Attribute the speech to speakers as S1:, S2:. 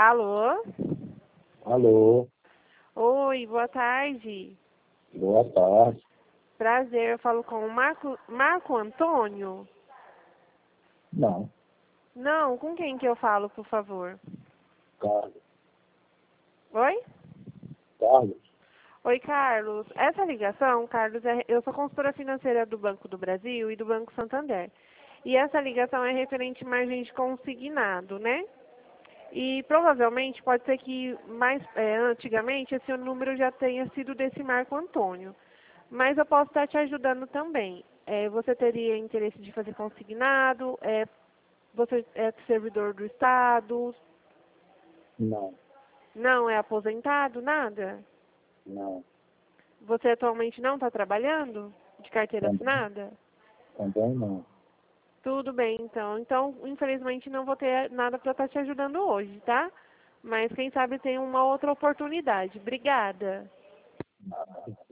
S1: Alô?
S2: Alô,
S1: Oi, boa tarde.
S2: boa tarde.
S1: Prazer, eu falo com o Marco Antônio?
S2: Não,
S1: Não, com quem que eu falo, por favor?
S2: Carlos.
S1: Oi?
S2: Carlos?
S1: Oi, Carlos. Essa ligação, Carlos, eu sou consultora financeira do Banco do Brasil e do Banco Santander. E essa ligação é referente à margem de consignado, né? E provavelmente pode ser que antigamente esse número já tenha sido desse Marco Antônio. Mas eu posso estar te ajudando também. Você teria interesse de fazer consignado? Você é servidor do Estado?
S2: Não,
S1: Não é aposentado? Nada?
S2: não.
S1: Você atualmente não está trabalhando? De carteira
S2: Também,
S1: assinada?
S2: também não.
S1: Tudo bem, então. Então, infelizmente, não vou ter nada para estar te ajudando hoje, tá? Mas quem sabe tem uma outra oportunidade. Obrigada.